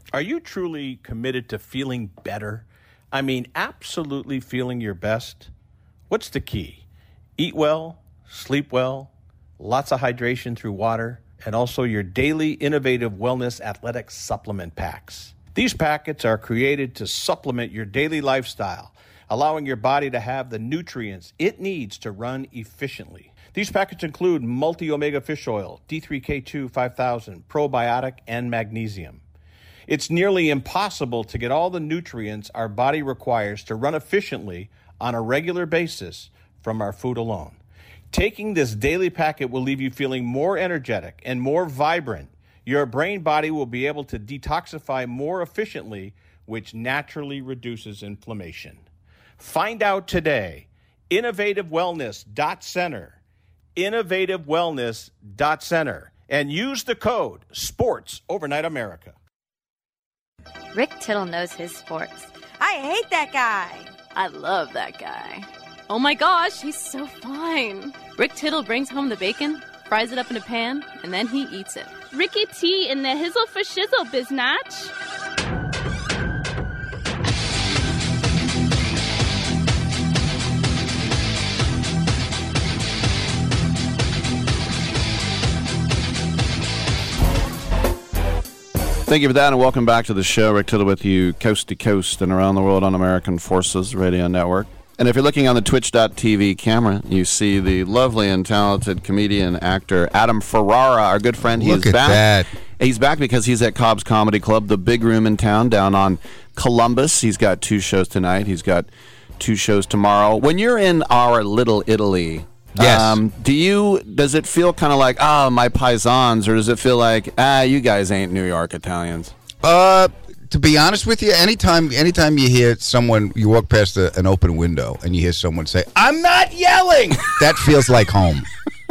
Are you truly committed to feeling better? I mean, absolutely feeling your best? What's the key? Eat well, sleep well, lots of hydration through water, and also your daily innovative wellness athletic supplement packs. These packets are created to supplement your daily lifestyle, allowing your body to have the nutrients it needs to run efficiently. These packets include multi-omega fish oil, D3K2 5000, probiotic, and magnesium. It's nearly impossible to get all the nutrients our body requires to run efficiently on a regular basis from our food alone. Taking this daily packet will leave you feeling more energetic and more vibrant. Your brain body will be able to detoxify more efficiently, which naturally reduces inflammation. Find out today. InnovativeWellness.Center. InnovativeWellness.Center. And use the code SPORTSOvernightAmerica. Rick Tittle knows his sports. I hate that guy. I love that guy. Oh my gosh, he's so fine. Rick Tittle brings home the bacon, fries it up in a pan, and then he eats it. Ricky T in the hizzle for shizzle, biznatch. Thank you for that, and welcome back to the show. Rick Tittle with you coast to coast and around the world on American Forces Radio Network. And if you're looking on the Twitch.tv camera, you see the lovely and talented comedian, actor Adam Ferrara, our good friend. Look at that. He's back because he's at Cobb's Comedy Club, the big room in town down on Columbus. He's got 2 shows tonight. He's got 2 shows tomorrow. When you're in our little Italy... Yes. Does it feel kind of like, my paisans, or does it feel like, you guys ain't New York Italians? To be honest with you, anytime you hear someone, you walk past an open window and you hear someone say, "I'm not yelling," that feels like home.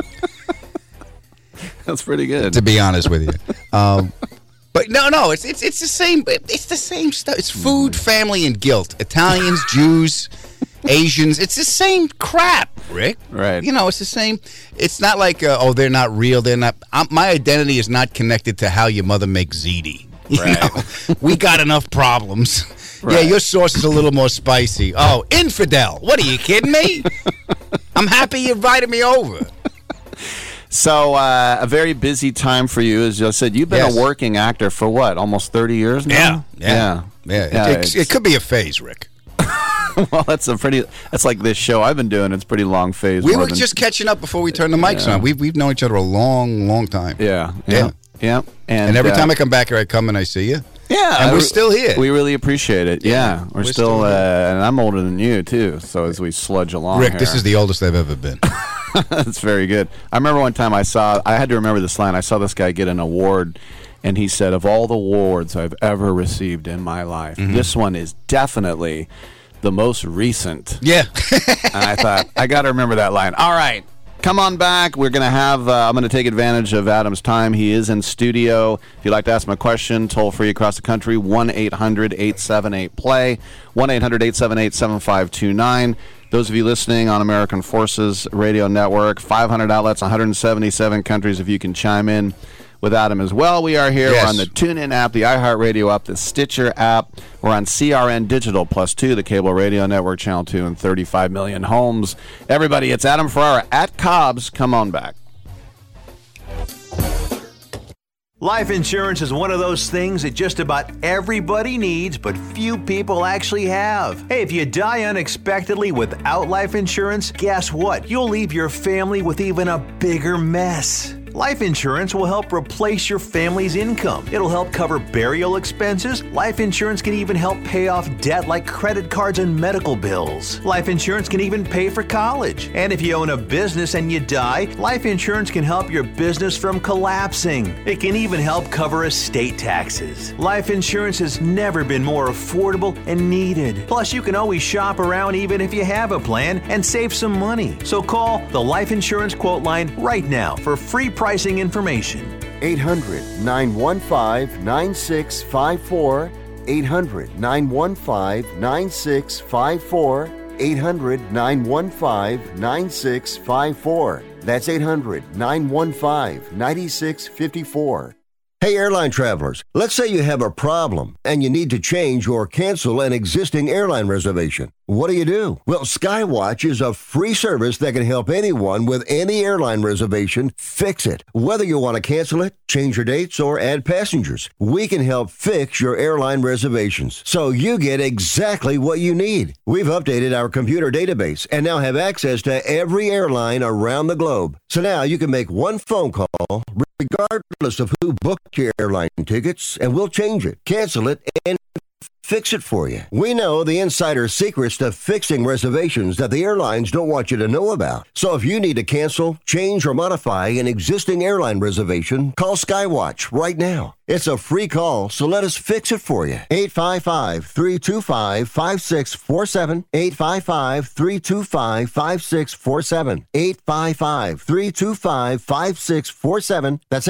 That's pretty good. To be honest with you. But no, it's the same. It's the same stuff. It's food, family, and guilt. Italians, Jews, Asians. It's the same crap, Rick. Right. You know, it's the same. It's not like, they're not real. They're not. My identity is not connected to how your mother makes ziti. You know? We got enough problems. Right. Yeah, your sauce is a little more spicy. Oh, infidel. What, are you kidding me? I'm happy you invited me over. So, a very busy time for you. As I said, you've been a working actor for what, almost 30 years now? Yeah. It could be a phase, Rick. Well, that's like this show I've been doing. It's a pretty long phase. We were just catching up before we turned the mics on. We've known each other a long time. Yeah. And every time I come back here, I come and I see you. Yeah. And we're still here. We really appreciate it. Yeah. We're still and I'm older than you, too. So as we sludge along Rick, here. this is the oldest I've ever been. That's very good. I remember one time I had to remember this line. I saw this guy get an award, and he said, "Of all the awards I've ever received in my life, this one is definitely the most recent." Yeah. And I thought, I got to remember that line. All right. Come on back. We're going to have, I'm going to take advantage of Adam's time. He is in studio. If you'd like to ask him a question, toll free across the country, 1-800-878-PLAY, 1-800-878-7529. Those of you listening on American Forces Radio Network, 500 outlets, 177 countries, if you can chime in with Adam as well. We are here. We're on the TuneIn app, the iHeartRadio app, the Stitcher app. We're on CRN Digital +2, the cable radio network, Channel 2, and 35 million homes. Everybody, it's Adam Ferrara at Cobb's. Come on back. Life insurance is one of those things that just about everybody needs, but few people actually have. Hey, if you die unexpectedly without life insurance, guess what? You'll leave your family with even a bigger mess. Life insurance will help replace your family's income. It'll help cover burial expenses. Life insurance can even help pay off debt like credit cards and medical bills. Life insurance can even pay for college. And if you own a business and you die, life insurance can help your business from collapsing. It can even help cover estate taxes. Life insurance has never been more affordable and needed. Plus, you can always shop around even if you have a plan and save some money. So call the Life Insurance Quote Line right now for free pricing information. 800-915-9654. 800-915-9654. 800-915-9654. That's 800-915-9654. Hey, airline travelers, let's say you have a problem and you need to change or cancel an existing airline reservation. What do? Well, Skywatch is a free service that can help anyone with any airline reservation fix it. Whether you want to cancel it, change your dates, or add passengers, we can help fix your airline reservations so you get exactly what you need. We've updated our computer database and now have access to every airline around the globe. So now you can make one phone call regardless of who booked your airline tickets, and we'll change it, cancel it, and fix it for you. We know the insider secrets to fixing reservations that the airlines don't want you to know about. So if you need to cancel, change, or modify an existing airline reservation, call Skywatch right now. It's a free call, so let us fix it for you. 855-325-5647. 855-325-5647. 855-325-5647. That's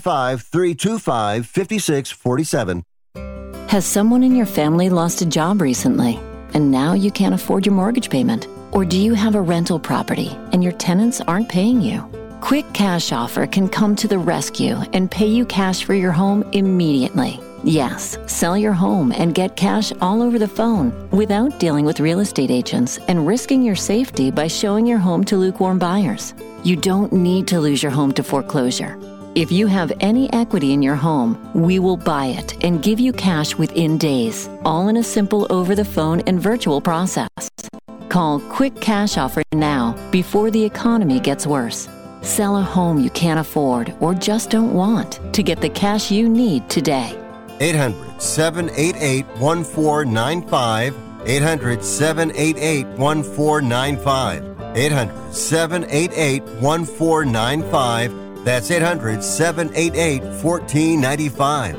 855-325-5647. Has someone in your family lost a job recently, and now you can't afford your mortgage payment? Or do you have a rental property and your tenants aren't paying you? Quick Cash Offer can come to the rescue and pay you cash for your home immediately. Yes, sell your home and get cash all over the phone without dealing with real estate agents and risking your safety by showing your home to lukewarm buyers. You don't need to lose your home to foreclosure. If you have any equity in your home, we will buy it and give you cash within days, all in a simple over-the-phone and virtual process. Call Quick Cash Offer now before the economy gets worse. Sell a home you can't afford or just don't want to get the cash you need today. 800-788-1495. 800-788-1495. 800-788-1495. That's 800-788-1495.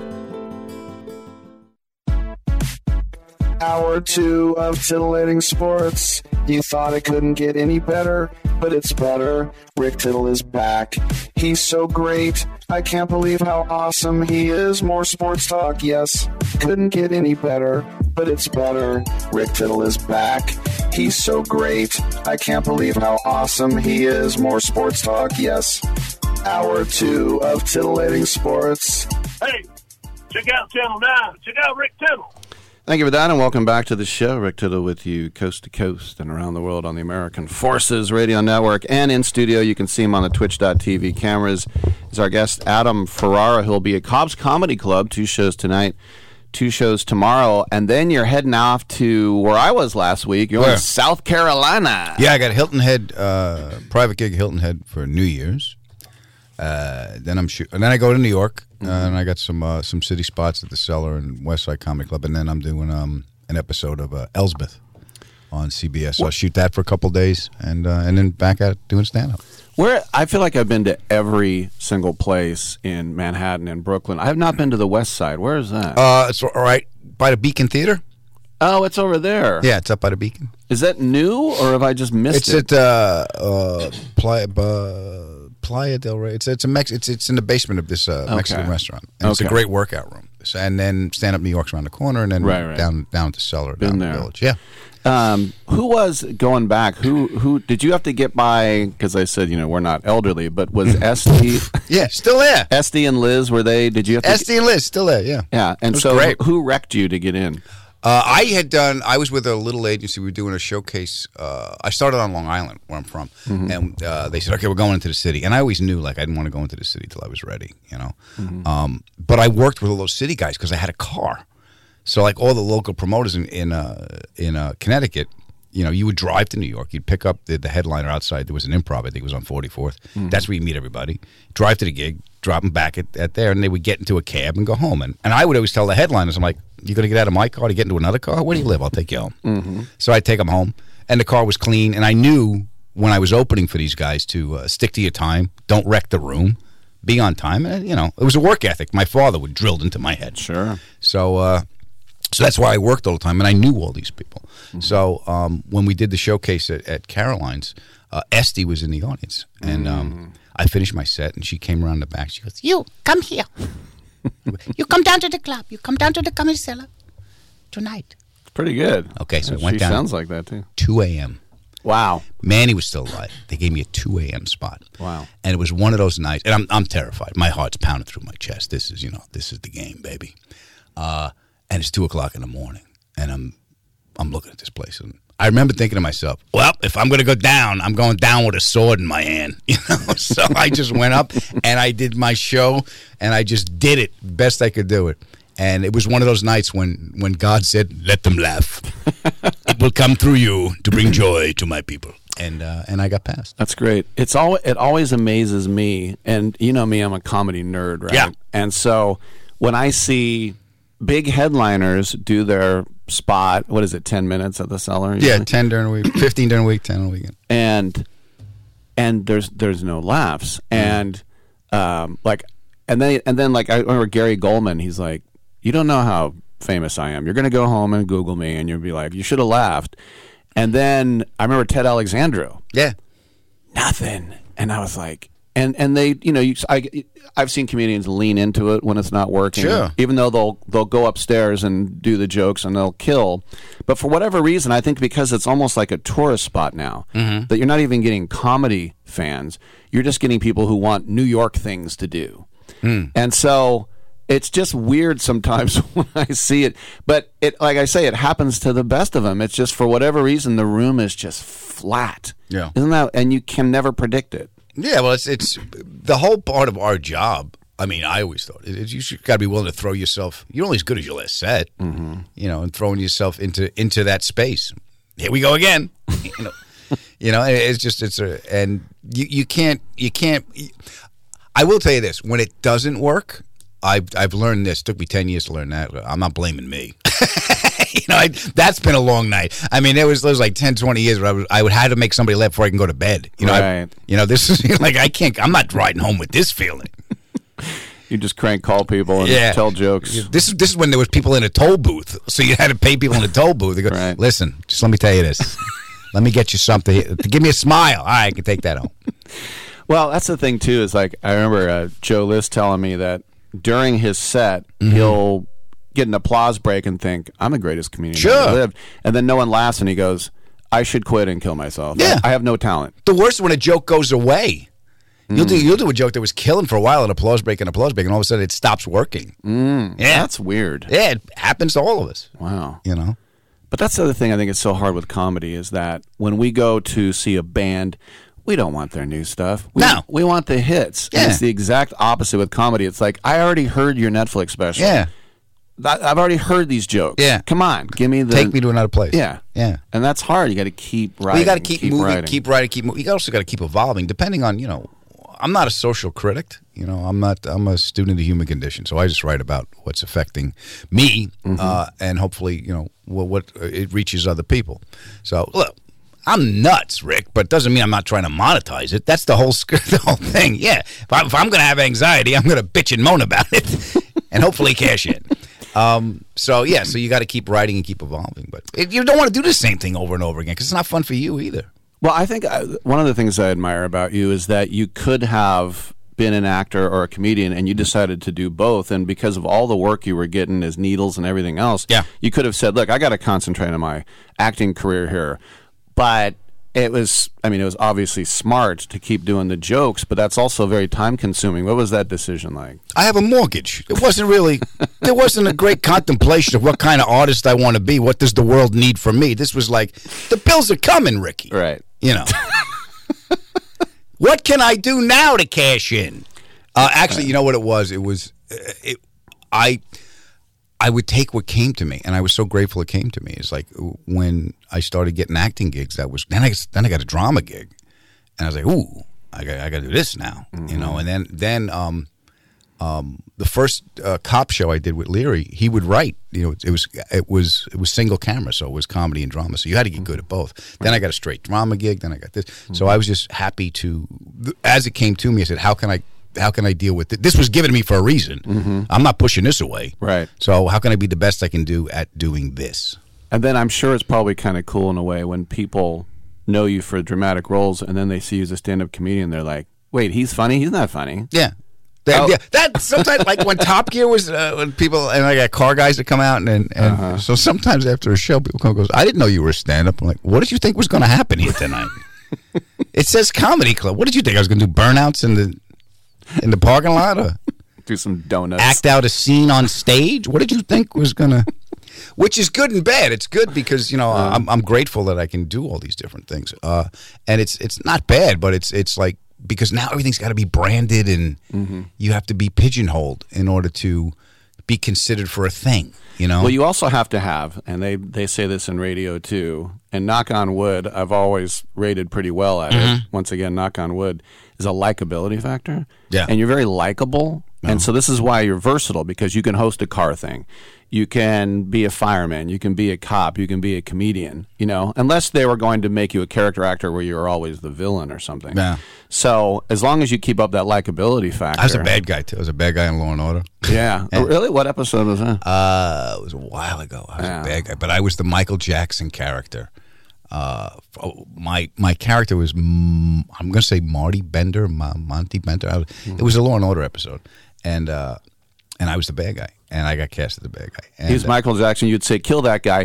Hour 2 of titillating sports. You thought it couldn't get any better, but it's better. Rick Tittle is back. He's so great. I can't believe how awesome he is. More sports talk, yes. Couldn't get any better, but it's better. Rick Tittle is back. He's so great. I can't believe how awesome he is. More sports talk, yes. Hour 2 of titillating sports. Hey, check out Channel 9. Check out Rick Tittle. Thank you for that, and welcome back to the show. Rick Tittle with you coast to coast and around the world on the American Forces Radio Network. And in studio, you can see him on the Twitch.tv cameras, is our guest, Adam Ferrara. He'll be at Cobb's Comedy Club, 2 shows tonight, 2 shows tomorrow, and then you're heading off to where I was last week. You're in South Carolina. Yeah, I got Hilton Head, private gig Hilton Head for New Year's. Then I go to New York, and I got some city spots at the Cellar and Westside Comedy Club, and then I'm doing an episode of Elsbeth on CBS. So I'll shoot that for a couple days, and then back at doing stand-up. Where I feel like I've been to every single place in Manhattan and Brooklyn. I have not been to the West Side. Where is that? It's all right by the Beacon Theater. Oh, it's over there. Yeah, it's up by the Beacon. Is that new, or have I just missed it? It's at Playa del Rey. It's in the basement of this Mexican restaurant, and it's a great workout room. And then Stand Up New York's around the corner, and then down at the Cellar, down in the Village. Yeah. Who was going back? Who did you have to get by? Because I said we're not elderly, but was Esty? Yeah, still there. Esty and Liz, were they? Did you have to? Esty and Liz still there? Yeah. Yeah, and so great. Who wrecked you to get in? I was with a little agency. We were doing a showcase. I started on Long Island, where I'm from, and they said, "Okay, we're going into the city." And I always knew, I didn't want to go into the city till I was ready, But I worked with all those city guys because I had a car. So, all the local promoters in Connecticut, you would drive to New York. You'd pick up the headliner outside. There was an Improv. I think it was on 44th. That's where you meet everybody. Drive to the gig, drop them back at there, and they would get into a cab and go home. And I would always tell the headliners, I'm like, "You going to get out of my car to get into another car? Where do you live? I'll take you home." So I'd take them home, and the car was clean. And I knew when I was opening for these guys to stick to your time, don't wreck the room, be on time. And, it was a work ethic my father would drilled into my head. Sure. So that's why I worked all the time, and I knew all these people. So when we did the showcase at Caroline's, Esty was in the audience, and I finished my set, and she came around the back. She goes, "You, come here. You come down to the club. You come down to the Comedy Cellar tonight." It's pretty good. Okay, so she it went down. Sounds like that, too. 2 a.m. Wow. Manny was still alive. They gave me a 2 a.m. spot. Wow. And it was one of those nights, and I'm terrified. My heart's pounding through my chest. This is the game, baby. And it's 2 o'clock in the morning, and I'm looking at this place, and I remember thinking to myself, well, if I'm going to go down, I'm going down with a sword in my hand. So I just went up and I did my show, and I just did it best I could do it. And it was one of those nights when God said, "Let them laugh. It will come through you to bring joy to my people." And I got past. That's great. It always amazes me, and you know me, I'm a comedy nerd, right? Yeah. And so when I see big headliners do their spot, what is it, 10 minutes at the Cellar? Yeah, 10 during the week, 15 during the week, 10 on the weekend. And there's no laughs. And and then I remember Gary Goldman, he's like, "You don't know how famous I am. You're going to go home and Google me and you'll be like, you should have laughed." And then I remember Ted Alexandro. Yeah. Nothing. And I was like, and they, I've seen comedians lean into it when it's not working. Sure. Even though they'll go upstairs and do the jokes and they'll kill. But for whatever reason, I think because it's almost like a tourist spot now, that you're not even getting comedy fans. You're just getting people who want New York things to do. And so it's just weird sometimes when I see it. But like I say, it happens to the best of them. It's just for whatever reason, the room is just flat. Yeah. Isn't that? And you can never predict it. Yeah, well, it's the whole part of our job. I mean, I always thought you got to be willing to throw yourself. You're only as good as your last set, and throwing yourself into that space. Here we go again. It's just and you can't. I will tell you this: when it doesn't work, I've learned this. It took me 10 years to learn that. I'm not blaming me. That's been a long night. I mean, there was like 10, 20 years where I would have to make somebody laugh before I can go to bed. Right. This is like I'm not riding home with this feeling. You just crank call people and tell jokes. This is when there was people in a toll booth, so you had to pay people in a toll booth. They go, listen, just let me tell you this. Let me get you something. Give me a smile. All right, I can take that home. Well, that's the thing too. Is like I remember Joe List telling me that during his set, he'll get an applause break and think, "I'm the greatest comedian I've ever lived," and then no one laughs, and he goes, "I should quit and kill myself. Yeah. I have no talent." The worst is when a joke goes away. You'll do a joke that was killing for a while, an applause break, and all of a sudden it stops working. Yeah, that's weird. Yeah, it happens to all of us. Wow. But that's the other thing I think is so hard with comedy is that when we go to see a band, we don't want their new stuff. We want the hits. Yeah. And it's the exact opposite with comedy. It's like, I already heard your Netflix special. Yeah. I've already heard these jokes. Yeah. Come on, give me take me to another place. Yeah. Yeah. And that's hard. You got to keep writing. Well, you got to keep moving, writing. keep writing, keep moving. You also got to keep evolving, depending on, I'm not a social critic. I'm a student of the human condition. So I just write about what's affecting me, and hopefully, what it reaches other people. So look, I'm nuts, Rick, but it doesn't mean I'm not trying to monetize it. That's the whole thing. Yeah, if I'm going to have anxiety, I'm going to bitch and moan about it, and hopefully cash in. So you got to keep writing and keep evolving, but you don't want to do the same thing over and over again because it's not fun for you either. Well, I think one of the things I admire about you is that you could have been an actor or a comedian and you decided to do both, and because of all the work you were getting as needles and everything else, you could have said, look, I got to concentrate on my acting career here. But it was obviously smart to keep doing the jokes, but that's also very time consuming. What was that decision like? I have a mortgage. It wasn't really, there wasn't a great contemplation of what kind of artist I want to be. What does the world need from me? This was like, the bills are coming, Ricky. Right. What can I do now to cash in? Actually, you know what it was? It was, I would take what came to me, and I was so grateful it came to me. It's like when I started getting acting gigs, then I got a drama gig, and I was like, ooh, I got to do this now, And then the first cop show I did with Leary, he would write. It was single camera, so it was comedy and drama. So you had to get good at both. Then I got a straight drama gig. Then I got this. So I was just happy to, as it came to me, I said, how can I deal with it? This was given to me for a reason. I'm not pushing this away. Right. So how can I be the best I can do at doing this? And then I'm sure it's probably kind of cool in a way when people know you for dramatic roles and then they see you as a stand-up comedian. They're like, wait, he's funny? He's not funny. Yeah. That sometimes, like when Top Gear was, when people, and I got car guys that come out, and so sometimes after a show, people come and goes, I didn't know you were a stand-up. I'm like, what did you think was going to happen here tonight? It says comedy club. What did you think? I was going to do burnouts in the parking lot? Or do some donuts. Act out a scene on stage? What did you think was going to... Which is good and bad. It's good because, I'm grateful that I can do all these different things. And it's not bad, but it's like, because now everything's got to be branded and you have to be pigeonholed in order to be considered for a thing, Well, you also have to have, and they say this in radio too, and knock on wood, I've always rated pretty well at it. Once again, knock on wood, is a likability factor. Yeah. And you're very likable. And so this is why you're versatile, because you can host a car thing. You can be a fireman. You can be a cop. You can be a comedian, unless they were going to make you a character actor where you're always the villain or something. Yeah. So as long as you keep up that likability factor. I was a bad guy, too. I was a bad guy in Law and Order. Yeah. Really? What episode was that? It was a while ago. I was a bad guy. But I was the Michael Jackson character. My character was, I'm going to say Monty Bender. It was a Law and Order episode. And I was the bad guy. And I got cast as the bad guy. And, he was Michael Jackson. You'd say, kill that guy.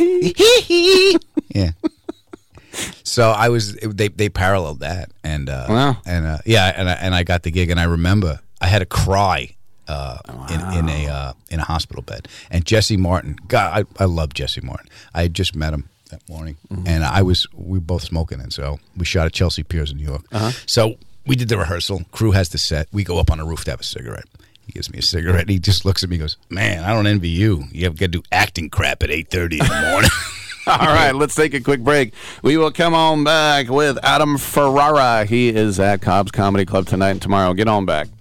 Yeah. So I was. They paralleled that, and I got the gig. And I remember I had to cry in a hospital bed. And Jesse Martin, God, I love Jesse Martin. I had just met him that morning, and we were both smoking, and so we shot at Chelsea Piers in New York. So we did the rehearsal. Crew has the set. We go up on the roof to have a cigarette. He gives me a cigarette. He just looks at me and goes, man, I don't envy you. You have got to do acting crap at 8:30 in the morning. All right, let's take a quick break. We will come on back with Adam Ferrara. He is at Cobb's Comedy Club tonight and tomorrow. Get on back.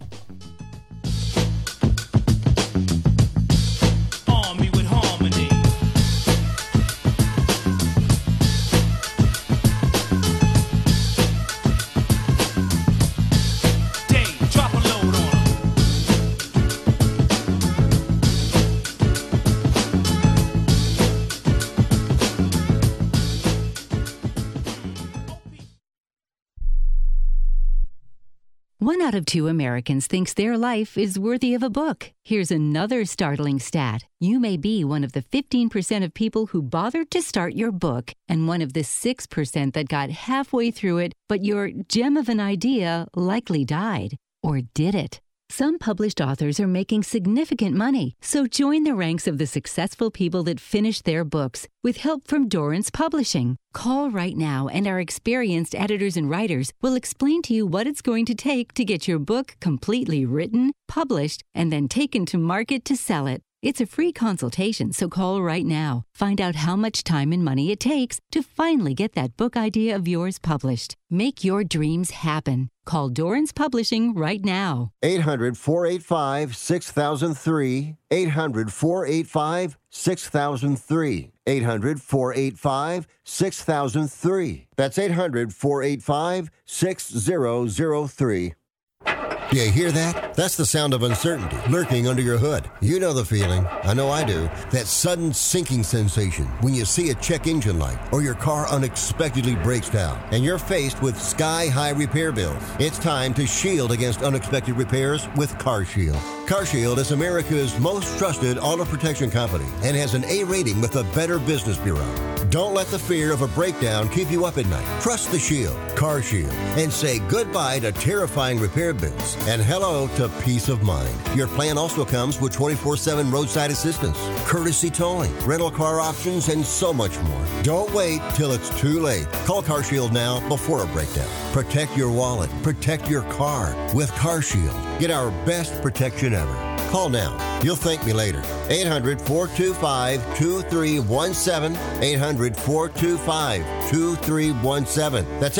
One out of 2 Americans thinks their life is worthy of a book. Here's another startling stat. You may be one of the 15% of people who bothered to start your book and one of the 6% that got halfway through it, but your gem of an idea likely died. Or did it? Some published authors are making significant money, so join the ranks of the successful people that finish their books with help from Dorrance Publishing. Call right now and our experienced editors and writers will explain to you what it's going to take to get your book completely written, published, and then taken to market to sell it. It's a free consultation, so call right now. Find out how much time and money it takes to finally get that book idea of yours published. Make your dreams happen. Call Dorrance Publishing right now. 800-485-6003. 800-485-6003. 800-485-6003. That's 800-485-6003. You hear that? That's the sound of uncertainty lurking under your hood. You know the feeling. I know I do. That sudden sinking sensation when you see a check engine light or your car unexpectedly breaks down and you're faced with sky-high repair bills. It's time to shield against unexpected repairs with CarShield. CarShield is America's most trusted auto protection company and has an A rating with the Better Business Bureau. Don't let the fear of a breakdown keep you up at night. Trust the Shield, CarShield, and say goodbye to terrifying repair bills and hello to peace of mind. Your plan also comes with 24/7 roadside assistance, courtesy towing, rental car options, and so much more. Don't wait till it's too late. Call CarShield now before a breakdown. Protect your wallet. Protect your car with CarShield. Get our best protection ever. Call now. You'll thank me later. 800-425-2317. 800-425-2317. That's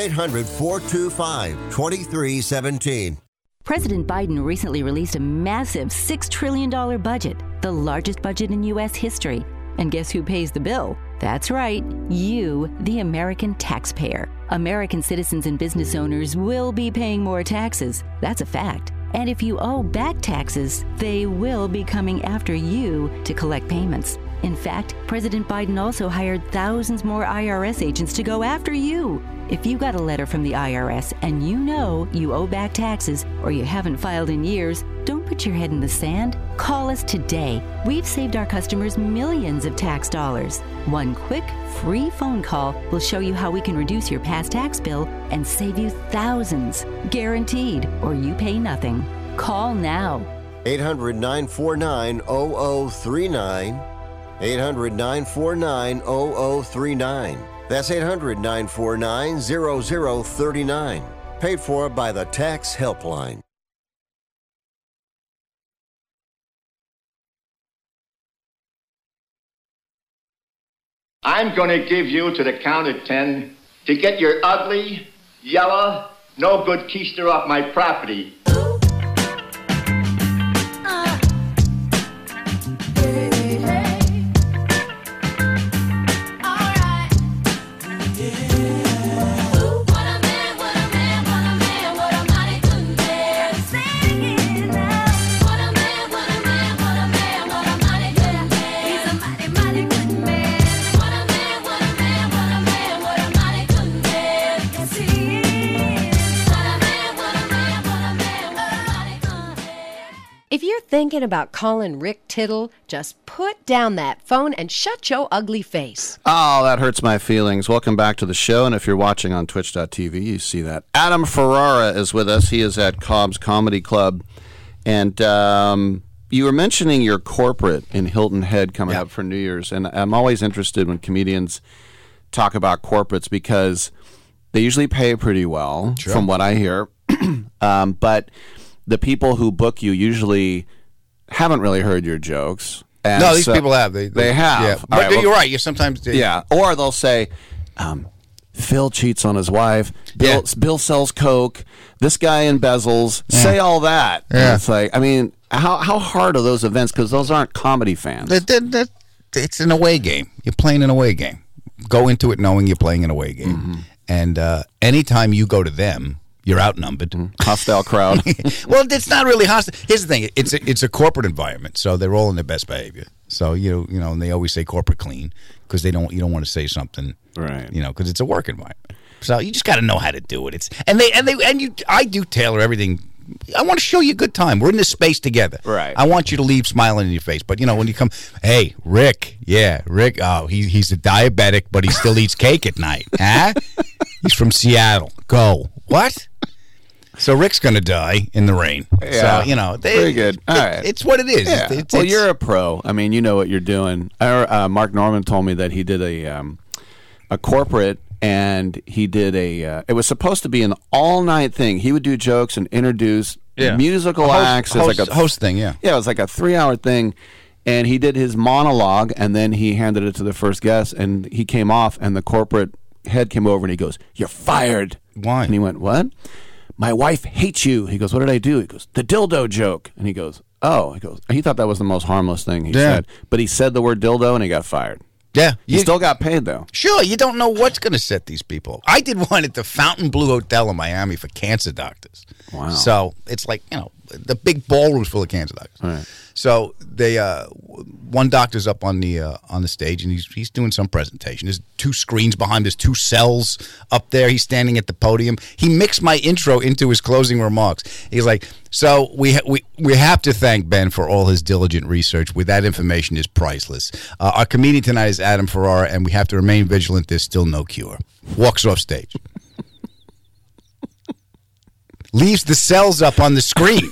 800-425-2317. President Biden recently released a massive $6 trillion budget, the largest budget in U.S. history. And guess who pays the bill? That's right, you, the American taxpayer. American citizens and business owners will be paying more taxes. That's a fact. And if you owe back taxes, they will be coming after you to collect payments. In fact, President Biden also hired thousands more IRS agents to go after you. If you got a letter from the IRS and you know you owe back taxes or you haven't filed in years, don't put your head in the sand. Call us today. We've saved our customers millions of tax dollars. One quick, free phone call will show you how we can reduce your past tax bill and save you thousands. Guaranteed, or you pay nothing. Call now. 800-949-0039. 800-949-0039. That's 800-949-0039. Paid for by the Tax Helpline. I'm going to give you to the count of 10 to get your ugly, yellow, no good keister off my property. If you're thinking about calling Rick Tittle, just put down that phone and shut your ugly face. Oh, that hurts my feelings. Welcome back to the show, and if you're watching on twitch.tv, you see that. Adam Ferrara is with us. He is at Cobb's Comedy Club. And you were mentioning your corporate in Hilton Head coming up for New Year's, and I'm always interested when comedians talk about corporates because they usually pay pretty well, from what I hear. But the people who book you usually haven't really heard your jokes. And no, these people have. They have. Yeah. But you're right. You sometimes do. Yeah. Or they'll say, Phil cheats on his wife. Bill sells coke. This guy embezzles. Yeah. Say all that. Yeah. And it's like, I mean, how hard are those events? Because those aren't comedy fans. It's an away game. You're playing an away game. Go into it knowing you're playing an away game. Mm-hmm. And anytime you go to them, you're outnumbered. Hostile crowd. Well, it's not really hostile. Here's the thing. It's a corporate environment, so they're all in their best behavior. So, you know, and they always say corporate clean because you don't want to say something, right? You know, because it's a work environment. So you just got to know how to do it. I do tailor everything. I want to show you a good time. We're in this space together. Right. I want you to leave smiling in your face. But, you know, when you come, hey, Rick. Oh, he's a diabetic, but he still eats cake at night. Huh? He's from Seattle. Go. What? So Rick's going to die in the rain. Yeah. So, you know. Very good. All right. It's what it is. Yeah. Well, you're a pro. I mean, you know what you're doing. Mark Norman told me that he did a corporate, and he did it was supposed to be an all-night thing. He would do jokes and introduce musical acts. Host thing, yeah. Yeah, it was like a 3-hour thing. And he did his monologue, and then he handed it to the first guest, and he came off, and the corporate head came over, and he goes, "You're fired." Why? And he went, "What?" "My wife hates you." He goes, "What did I do?" He goes, "The dildo joke." And he goes, "Oh." He goes, he thought that was the most harmless thing he said. But he said the word dildo, and he got fired. Yeah. He still got paid, though. Sure, you don't know what's going to set these people. I did one at the Fontainebleau Hotel in Miami for cancer doctors. Wow. So it's like, you know, the big ballroom's full of cancer doctors. Right. So they, one doctor's up on the stage, and he's doing some presentation. There's 2 screens behind. There's 2 cells up there. He's standing at the podium. He mixed my intro into his closing remarks. He's like, "So we have to thank Ben for all his diligent research. With that information is priceless. Our comedian tonight is Adam Ferrara, and we have to remain vigilant. There's still no cure." Walks off stage. Leaves the cells up on the screen.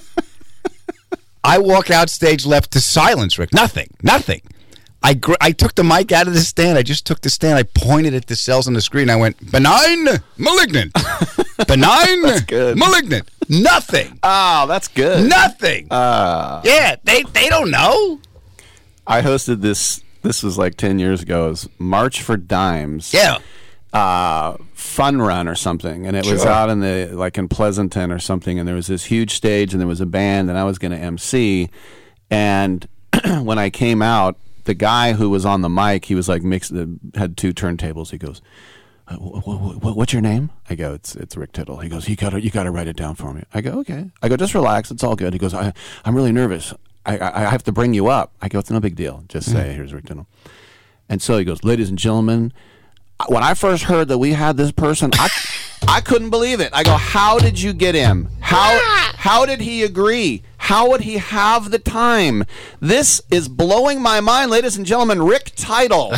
I walk out stage left to silence, Rick. Nothing. I took the mic out of the stand. I just took the stand. I pointed at the cells on the screen. I went, benign, malignant. Benign, that's good. Malignant. Nothing. Oh, that's good. Nothing. Yeah, they don't know. I hosted this was like 10 years ago. It was March for Dimes. Yeah. Fun run or something, and it was out in in Pleasanton or something, and there was this huge stage, and there was a band, and I was going to MC, and when I came out, the guy who was on the mic, he was like had 2 turntables. He goes, "What's your name?" I go, "It's Rick Tittle." He goes, "You got to write it down for me." I go, "Okay." I go, "Just relax, it's all good." He goes, "I'm really nervous." I have to bring you up. I go, it's no big deal. Just say, here's Rick Tittle. And so he goes, ladies and gentlemen, when I first heard that we had this person, I couldn't believe it. I go, how did you get him? How did he agree? How would he have the time? This is blowing my mind, ladies and gentlemen. Rick Tittle.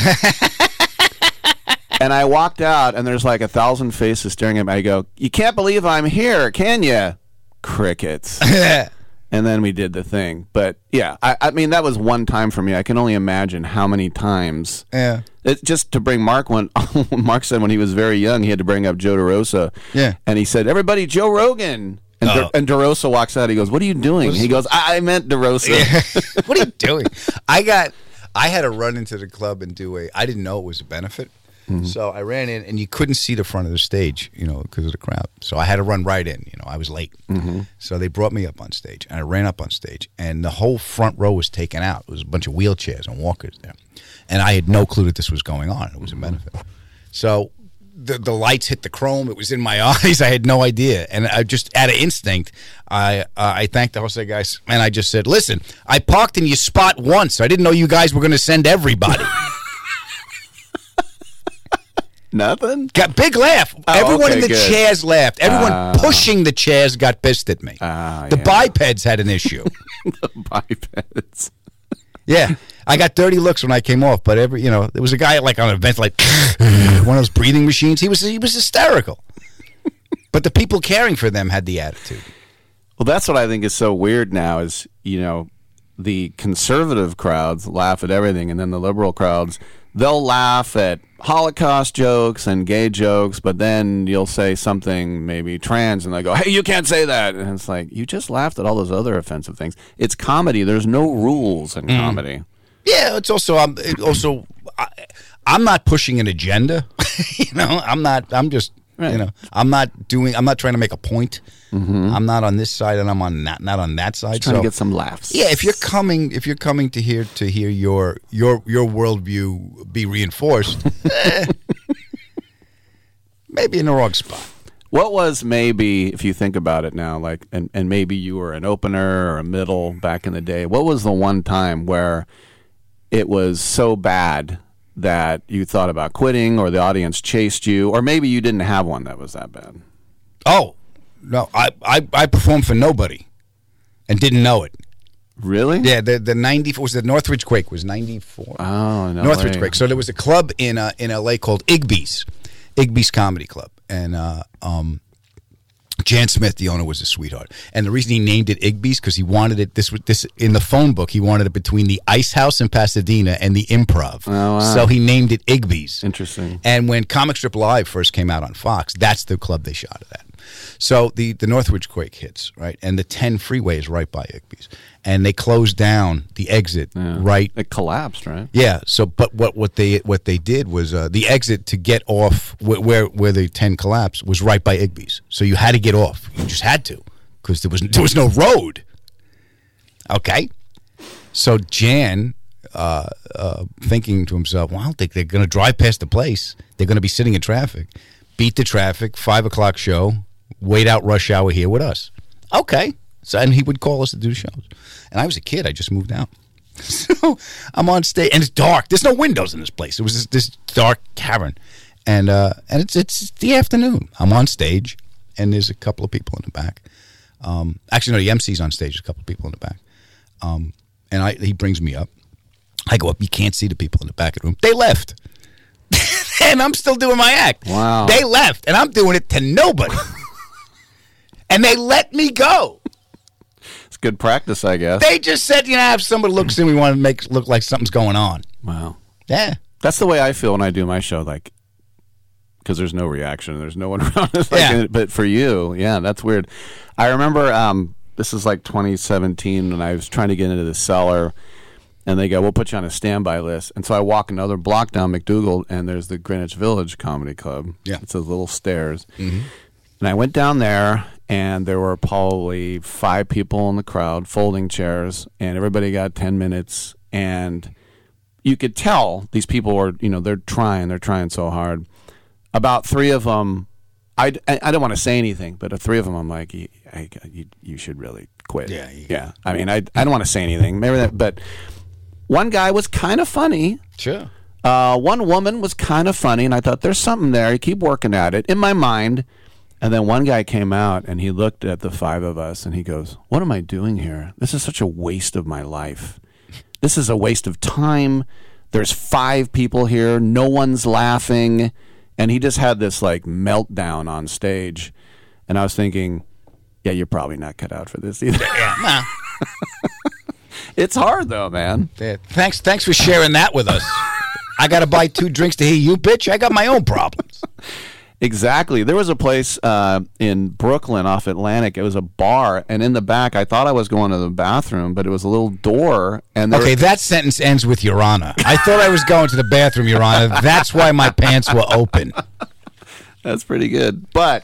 And I walked out, and there's like 1,000 faces staring at me. I go, you can't believe I'm here, can you? Crickets. And then we did the thing. But, yeah, I mean, that was one time for me. I can only imagine how many times. Yeah. Just to bring Mark, Mark said when he was very young, he had to bring up Joe DeRosa. Yeah. And he said, everybody, Joe Rogan. And DeRosa walks out. He goes, what are you doing? He goes, I meant DeRosa. Yeah. What are you doing? I had to run into the club and I didn't know it was a benefit. Mm-hmm. So I ran in, and you couldn't see the front of the stage, because of the crowd. So I had to run right in. I was late. Mm-hmm. So they brought me up on stage, and I ran up on stage, and the whole front row was taken out. It was a bunch of wheelchairs and walkers there. And I had no clue that this was going on. It was a benefit. So the lights hit the chrome. It was in my eyes. I had no idea. And I just, out of instinct, I thanked the Jose guys, and I just said, listen, I parked in your spot once. So I didn't know you guys were going to send everybody. Nothing? Got big laugh. Everyone in the chairs laughed. Everyone pushing the chairs got pissed at me. The bipeds had an issue. The bipeds. Yeah. I got dirty looks when I came off, but there was a guy like on a vent, like one of those breathing machines. He was hysterical. But the people caring for them had the attitude. Well, that's what I think is so weird now is, the conservative crowds laugh at everything, and then the liberal crowds, they'll laugh at Holocaust jokes and gay jokes, but then you'll say something maybe trans, and they go, hey, you can't say that. And it's like, you just laughed at all those other offensive things. It's comedy. There's no rules in comedy. Yeah, it's also I'm not pushing an agenda. I'm just right. I'm not trying to make a point. Mm-hmm. I'm not on this side, and I'm not on that side. Just trying to get some laughs. Yeah, if you're coming to hear your worldview be reinforced, maybe in the wrong spot. What was maybe, if you think about it now, like, and maybe you were an opener or a middle back in the day, what was the one time where it was so bad that you thought about quitting, or the audience chased you, or maybe you didn't have one that was that bad? Oh, no, I performed for nobody and didn't know it. Really? Yeah, the 94 was the Northridge Quake was 94. Oh, no Northridge way. Quake. So there was a club in LA called Igby's Comedy Club, and Jan Smith, the owner, was a sweetheart. And the reason he named it Igby's because he wanted it. This in the phone book. He wanted it between the Ice House in Pasadena and the Improv. Oh, wow. So he named it Igby's. Interesting. And when Comic Strip Live first came out on Fox, that's the club they shot it at. So the Northridge Quake hits, right, and the 10 freeway is right by Igby's, and they closed down the exit right. It collapsed, right? Yeah. So, but what they did was the exit to get off where the 10 collapsed was right by Igby's. So you had to get off. You just had to because there was no road. Okay. So Jan, thinking to himself, well, I don't think they're going to drive past the place. They're going to be sitting in traffic. Beat the traffic. 5 o'clock show. Wait out rush hour here with us. Okay. So, and he would call us to do shows. And I was a kid. I just moved out. So I'm on stage, and it's dark. There's no windows in this place. It was this dark cavern. And it's the afternoon. I'm on stage, and there's a couple of people in the back. Actually, no, the MC's on stage. There's a couple of people in the back. And he brings me up. I go up. You can't see the people in the back of the room. They left. And I'm still doing my act. Wow. They left, and I'm doing it to nobody. And they let me go. It's good practice, I guess. They just said, if somebody looks in, we want to make it look like something's going on. Wow. Yeah. That's the way I feel when I do my show, like, because there's no reaction. There's no one around. It's like, Yeah. But for you, yeah, that's weird. I remember this is like 2017, and I was trying to get into the cellar, and they go, we'll put you on a standby list. And so I walk another block down McDougal, and there's the Greenwich Village Comedy Club. Yeah. It's those little stairs. Mm-hmm. And I went down there, and there were probably 5 people in the crowd, folding chairs, and everybody got 10 minutes. And you could tell these people were, they're trying so hard. About 3 of them, I don't want to say anything, but the three of them, I'm like, you should really quit. Yeah. I mean, I don't want to say anything. Maybe that, but one guy was kind of funny. Sure. One woman was kind of funny, and I thought, there's something there. You keep working at it in my mind. And then one guy came out, and he looked at the five of us, and he goes, what am I doing here? This is such a waste of my life. This is a waste of time. There's 5 people here. No one's laughing. And he just had this like meltdown on stage. And I was thinking, yeah, you're probably not cut out for this either. Yeah. It's hard, though, man. Yeah. Thanks for sharing that with us. I got to buy 2 drinks to hear you, bitch. I got my own problems. Exactly. There was a place in Brooklyn off Atlantic. It was a bar, and in the back, I thought I was going to the bathroom, but it was a little door. And that sentence ends with Your Honor. I thought I was going to the bathroom, Your Honor. That's why my pants were open. That's pretty good. But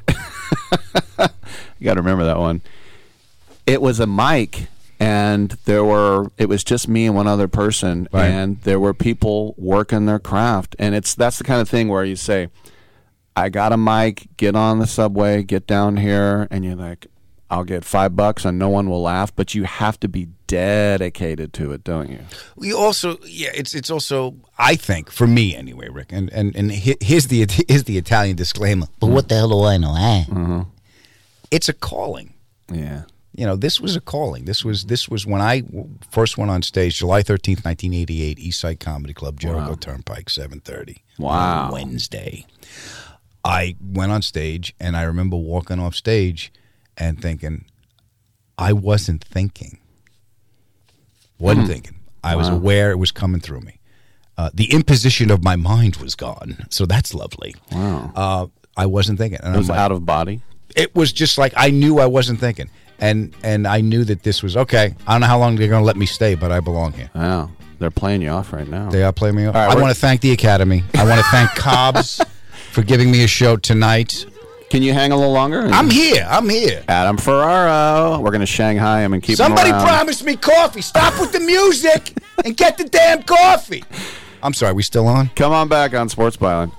you got to remember that one. It was a mic, and it was just me and one other person, right. And there were people working their craft. And that's the kind of thing where you say, I got a mic, get on the subway, get down here, and you're like, I'll get $5 and no one will laugh, but you have to be dedicated to it, don't you? We also, it's also, I think, for me anyway, Rick, and here's the Italian disclaimer. But what the hell do I know? Mm-hmm. It's a calling. Yeah. You know, this was a calling. This was when I first went on stage, July 13th, 1988, Eastside Comedy Club, Jericho Turnpike, 7:30. Wow. On Wednesday. I went on stage, and I remember walking off stage and thinking, I wasn't thinking. Wasn't thinking. I was aware it was coming through me. The imposition of my mind was gone, so that's lovely. Wow. I wasn't thinking. And it was out of body? It was just like I knew I wasn't thinking. And I knew that this was, okay, I don't know how long they're going to let me stay, but I belong here. Wow. They're playing you off right now. They are playing me off. Right, I want to thank the Academy. I want to thank Cobb's for giving me a show tonight. Can you hang a little longer? I'm here. Adam Ferraro. We're going to Shanghai him and keep Somebody him around. promised me coffee. Stop with the music and get the damn coffee. I'm sorry, we still on? Come on back on Sports Byline.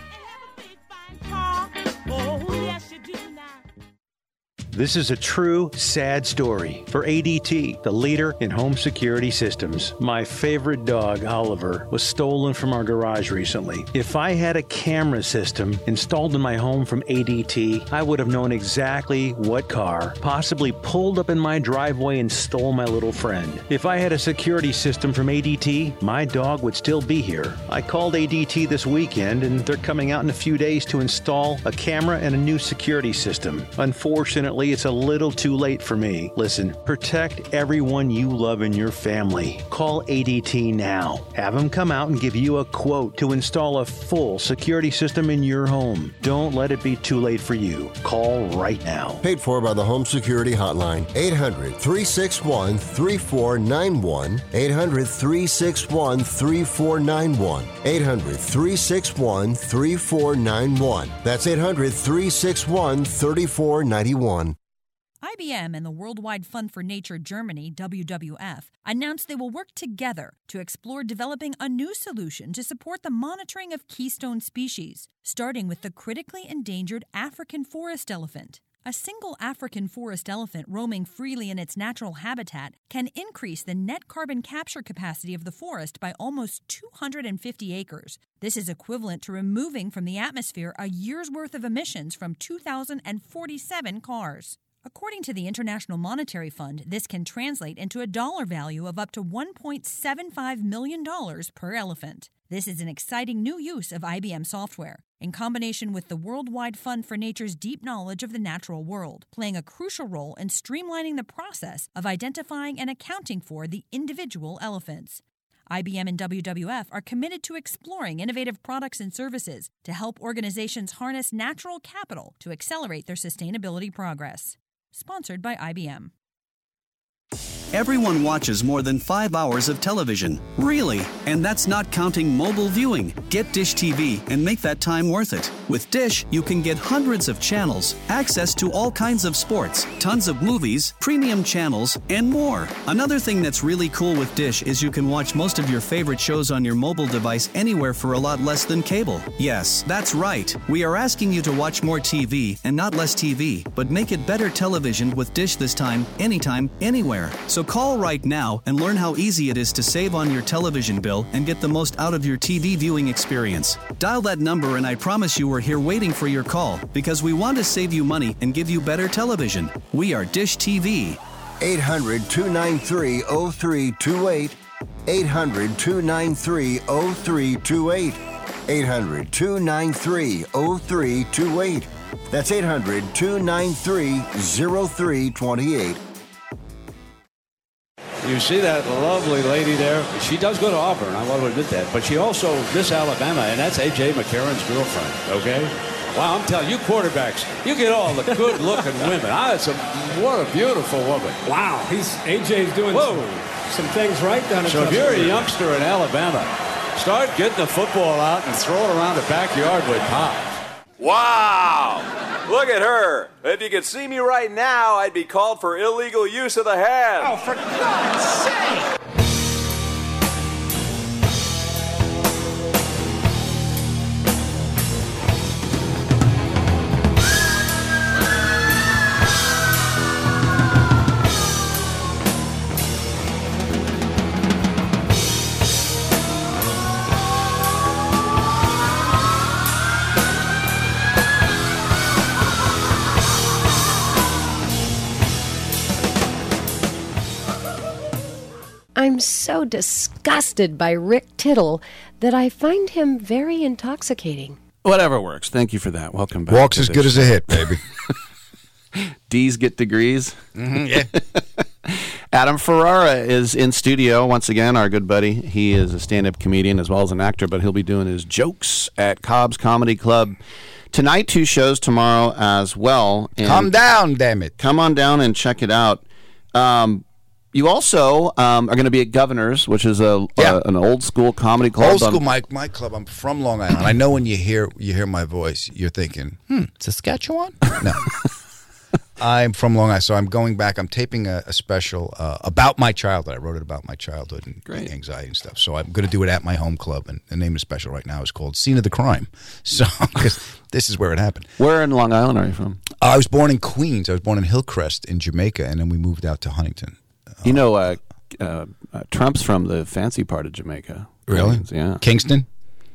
This is a true, sad story for ADT, the leader in home security systems. My favorite dog, Oliver, was stolen from our garage recently. If I had a camera system installed in my home from ADT, I would have known exactly what car possibly pulled up in my driveway and stole my little friend. If I had a security system from ADT, my dog would still be here. I called ADT this weekend, and they're coming out in a few days to install a camera and a new security system. Unfortunately, it's a little too late for me. Listen, protect everyone you love in your family. Call ADT now. Have them come out and give you a quote to install a full security system in your home. Don't let it be too late for you. Call right now. Paid for by the Home Security Hotline. 800-361-3491. 800-361-3491. 800-361-3491. That's 800-361-3491. IBM and the Worldwide Fund for Nature Germany, WWF, announced they will work together to explore developing a new solution to support the monitoring of keystone species, starting with the critically endangered African forest elephant. A single African forest elephant roaming freely in its natural habitat can increase the net carbon capture capacity of the forest by almost 250 acres. This is equivalent to removing from the atmosphere a year's worth of emissions from 2,047 cars. According to the International Monetary Fund, this can translate into a dollar value of up to $1.75 million per elephant. This is an exciting new use of IBM software, in combination with the Worldwide Fund for Nature's deep knowledge of the natural world, playing a crucial role in streamlining the process of identifying and accounting for the individual elephants. IBM and WWF are committed to exploring innovative products and services to help organizations harness natural capital to accelerate their sustainability progress. Sponsored by IBM. everyone watches more than 5 hours of television. Really? And that's not counting mobile viewing. Get Dish TV and make that time worth it. With Dish, you can get hundreds of channels, access to all kinds of sports, tons of movies, premium channels, and more. Another thing that's really cool with Dish is you can watch most of your favorite shows on your mobile device anywhere for a lot less than cable. Yes, that's right. We are asking you to watch more TV and not less TV, but make it better television with Dish this time, anytime, anywhere. So call right now and learn how easy it is to save on your television bill and get the most out of your TV viewing experience. Dial that number and I promise you we're here waiting for your call because we want to save you money and give you better television. We are Dish TV. 800-293-0328. 800-293-0328. 800-293-0328. That's 800-293-0328. You see that lovely lady there? She does go to Auburn, I want to admit that. But she also Miss Alabama, and that's A.J. McCarron's girlfriend, okay? Wow, I'm telling you, quarterbacks, you get all the good-looking women. What a beautiful woman. Wow, A.J.'s doing some things right down at So if you're a youngster in Alabama, start getting the football out and throw it around the backyard with Pop. Wow! Look at her. If you could see me right now, I'd be called for illegal use of the hand. Oh, for God's sake! I'm so disgusted by Rick Tittle that I find him very intoxicating. Whatever works. Thank you for that. Welcome back. Walks as good as a hit, baby. D's get degrees. Mm-hmm, yeah. Adam Ferrara is in studio once again, our good buddy. He is a stand-up comedian as well as an actor, but he'll be doing his jokes at Cobb's Comedy Club tonight, 2 shows tomorrow as well. And come down, damn it. Come on down and check it out. You also are going to be at Governor's, which is an old school comedy club. Old school, my club. I'm from Long Island. I know when you hear my voice, you're thinking, Saskatchewan? No. I'm from Long Island, so I'm going back. I'm taping a special about my childhood. I wrote it about my childhood and anxiety and stuff. So I'm going to do it at my home club, and the name of the special right now is called Scene of the Crime. So, because this is where it happened. Where in Long Island are you from? I was born in Queens. I was born in Hillcrest in Jamaica, and then we moved out to Huntington. You know, Trump's from the fancy part of Jamaica. Really? Yeah. Kingston?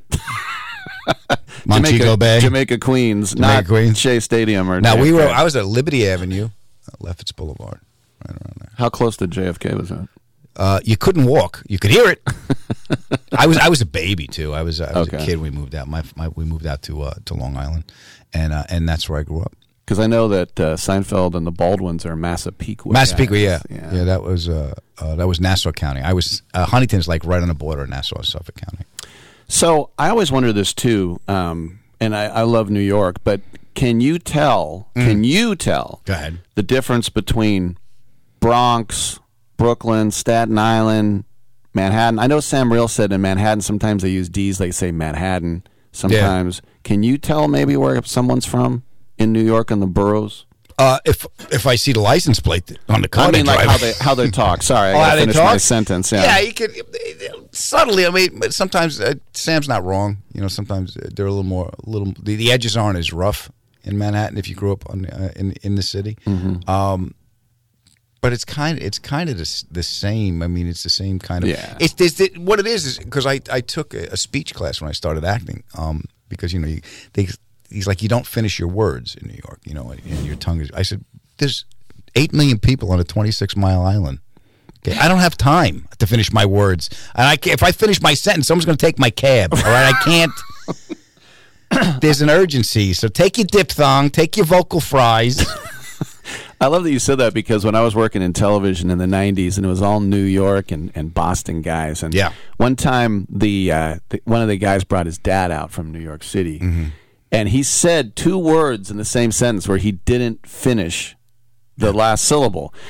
Montego Bay? Jamaica, Queens. Not Queens. Shea Stadium or Now, JFK. I was at Liberty Avenue, Lefferts Boulevard, right around there. How close to JFK was that? You couldn't walk. You could hear it. I was a baby, too. I was a kid when we moved out. We moved out to Long Island, and that's where I grew up. Because I know that Seinfeld and the Baldwins are Massapequa. Massapequa, yeah. That was Nassau County. I was Huntington's like right on the border of Nassau and Suffolk County. So I always wonder this too, and I love New York, but can you tell? Can you tell? Go ahead. The difference between Bronx, Brooklyn, Staten Island, Manhattan. I know Sam Riel said in Manhattan sometimes they use D's. They say Manhattan sometimes. Yeah. Can you tell maybe where someone's from? In New York and the boroughs? If I see the license plate on the car, I mean, like how they talk. Sorry, I gotta finish my sentence. Yeah, you could subtly. I mean, sometimes Sam's not wrong. You know, sometimes they're a little. The edges aren't as rough in Manhattan if you grew up in the city. Mm-hmm. But it's kind of the same. I mean, it's the same kind of. Yeah. What it is because I took a speech class when I started acting. Because he's like, you don't finish your words in New York, you know, and your tongue is. I said, there's 8 million people on a 26-mile island. Okay, I don't have time to finish my words, and if I finish my sentence, someone's going to take my cab. All right, I can't. There's an urgency, so take your diphthong, take your vocal fries. I love that you said that because when I was working in television in the 90s, and it was all New York and Boston guys, and one time one of the guys brought his dad out from New York City. Mm-hmm. And he said 2 words in the same sentence where he didn't finish the last syllable.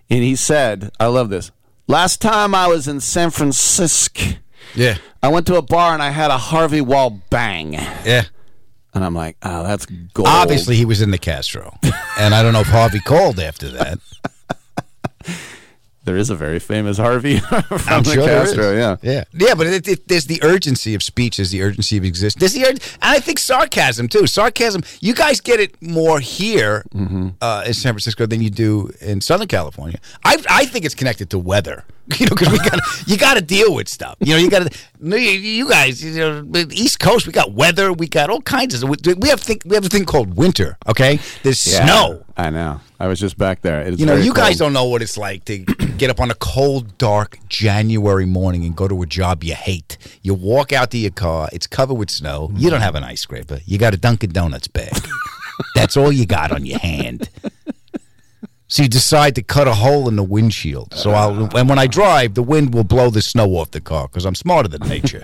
And he said, I love this. Last time I was in San Francisco, I went to a bar and I had a Harvey Wall bang. Yeah. And I'm like, oh, that's gold. Obviously, he was in the Castro. And I don't know if Harvey called after that. There is a very famous Harvey from I'm the sure Castro, there is. Yeah, but there's the urgency of speech, there's the urgency of existence. And I think sarcasm, too. Sarcasm, you guys get it more here in San Francisco than you do in Southern California. I think it's connected to weather. Because you got to deal with stuff. You guys, East Coast, we got weather, we got all kinds of. We have a thing called winter. Okay, there's snow. I know. I was just back there. It's you guys don't know what it's like to get up on a cold, dark January morning and go to a job you hate. You walk out to your car, it's covered with snow. You don't have an ice scraper. You got a Dunkin' Donuts bag. That's all you got on your hand. So you decide to cut a hole in the windshield. And when I drive, the wind will blow the snow off the car because I'm smarter than nature.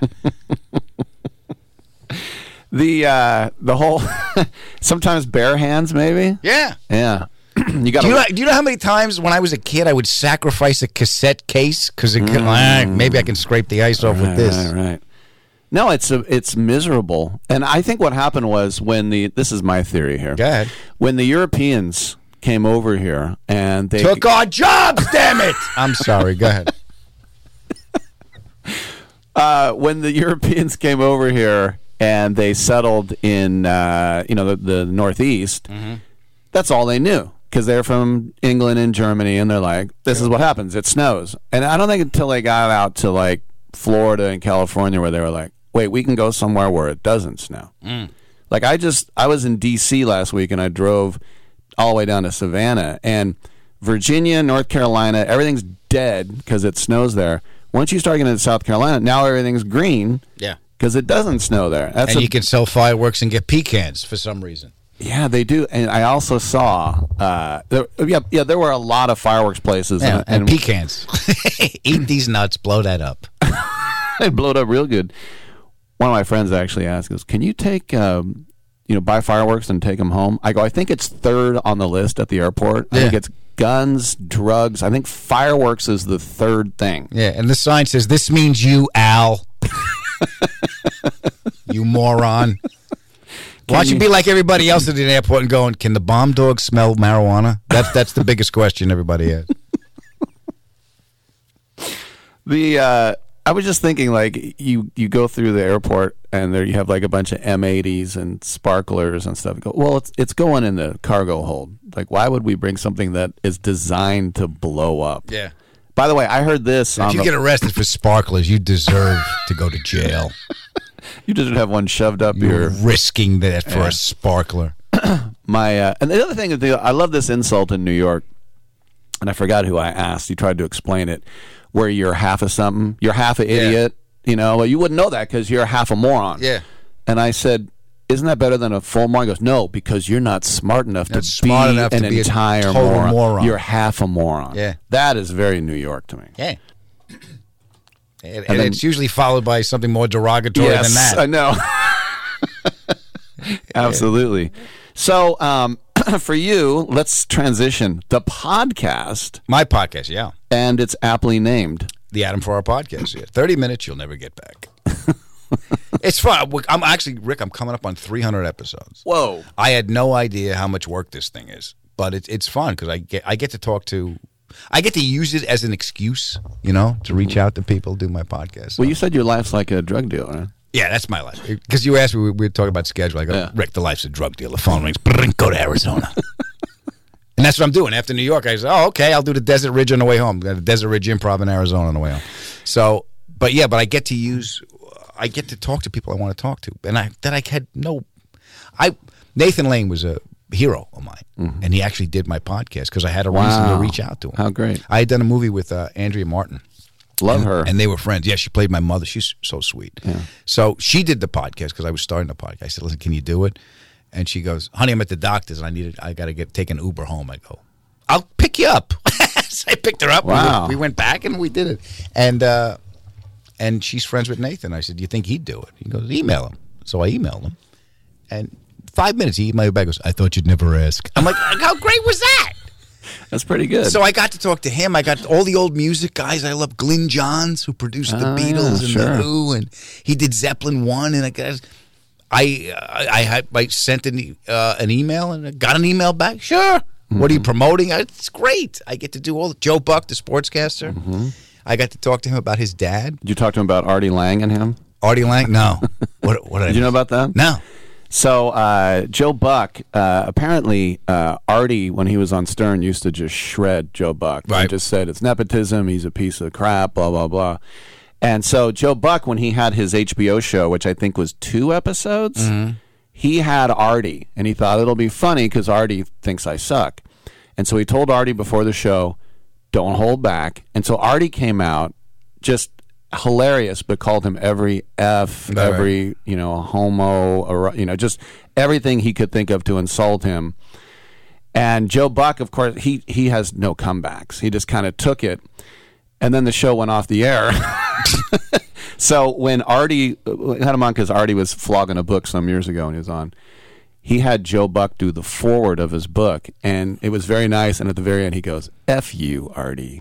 The whole sometimes bare hands, maybe. Yeah. You got. Do you know how many times when I was a kid I would sacrifice a cassette case because maybe I can scrape the ice off with this. Right. No, it's miserable, and I think what happened was this is my theory here. Go ahead. When the Europeans came over here and they took our jobs, damn it! I'm sorry, go ahead. When the Europeans came over here and they settled in the Northeast, that's all they knew because they're from England and Germany, and they're like, this is what happens, it snows. And I don't think until they got out to like Florida and California where they were like, wait, we can go somewhere where it doesn't snow. Like I was in D.C. last week and I drove all the way down to Savannah, and Virginia, North Carolina, everything's dead because it snows there. Once you start getting into South Carolina, now everything's green. Yeah. Because it doesn't snow there. You can sell fireworks and get pecans for some reason. Yeah, they do. And I also saw, there were a lot of fireworks places. Yeah, and pecans. Eat these nuts, blow that up. It blew it up real good. One of my friends actually asked us, can you take... buy fireworks and take them home. I go, I think it's third on the list at the airport. I think it's guns, drugs. I think fireworks is the third thing. Yeah, and the sign says, this means you, Al. You moron. Why don't you be like everybody else at the airport and going, can the bomb dog smell marijuana? That's the biggest question everybody has. I was just thinking, like, you go through the airport and there you have like a bunch of M80s and sparklers and stuff. Well, it's going in the cargo hold. Like, why would we bring something that is designed to blow up? Yeah. By the way, I heard this. If you get arrested for sparklers, you deserve to go to jail. You just have one shoved up You're risking that for a sparkler. And the other thing is, I love this insult in New York, and I forgot who I asked. He tried to explain it. Where you're half of something, you're half an idiot, well, you wouldn't know that because you're half a moron. Yeah. And I said, isn't that better than a full moron? He goes, no, because you're not smart enough to be an entire moron. You're half a moron. Yeah. That is very New York to me. Yeah. And then, it's usually followed by something more derogatory than that. I know. Absolutely. So, for you, let's transition. The podcast. My podcast, yeah. And it's aptly named. The Adam Farrar Podcast, yeah. 30 minutes you'll never get back. It's fun. I'm actually, Rick, I'm coming up on 300 episodes. Whoa. I had no idea how much work this thing is. But it's fun because I get to talk to... I get to use it as an excuse, to reach out to people, do my podcast. So. Well, you said your life's like a drug dealer, right? Yeah, that's my life. Because you asked me, we were talking about schedule. I go, Rick, the life's a drug deal. The phone rings. Go to Arizona. And that's what I'm doing. After New York, I say, okay, I'll do the Desert Ridge on the way home. The Desert Ridge Improv in Arizona on the way home. So, but I get to talk to people I want to talk to. And Nathan Lane was a hero of mine. And he actually did my podcast because I had a reason to reach out to him. How great. I had done a movie with Andrea Martin. Love her. And they were friends. Yeah, she played my mother. She's so sweet. Yeah. So she did the podcast because I was starting the podcast. I said, listen, can you do it? And she goes, honey, I'm at the doctor's and I got to take an Uber home. I go, I'll pick you up. So I picked her up. Wow. We went back and we did it. And she's friends with Nathan. I said, do you think he'd do it? He goes, email him. So I emailed him. And 5 minutes, he emailed me back. Goes, I thought you'd never ask. I'm like, how great was that? That's pretty good. So I got to talk to him. I got all the old music guys I love. Glyn Johns, who produced the Beatles and the Who, and he did Zeppelin 1. And I sent an email and got an email back. Sure. What are you promoting? It's great. I get to do all Joe Buck, the sportscaster. I got to talk to him about his dad. Did you talk to him about Artie Lang and him? Artie Lang? No. What did you know about that? No. So Joe Buck, apparently Artie, when he was on Stern, used to just shred Joe Buck. Right. He just said, it's nepotism, he's a piece of crap, blah, blah, blah. And so Joe Buck, when he had his HBO show, which I think was 2 episodes, he had Artie. And he thought it'll be funny because Artie thinks I suck. And so he told Artie before the show, don't hold back. And so Artie came out just hilarious, but called him every F, every, homo, or, just everything he could think of to insult him. And Joe Buck, of course, he has no comebacks. He just kind of took it. And then the show went off the air. So when Artie, we had him on because Artie was flogging a book some years ago and he was on, he had Joe Buck do the foreword of his book. And it was very nice. And at the very end, he goes, F you, Artie.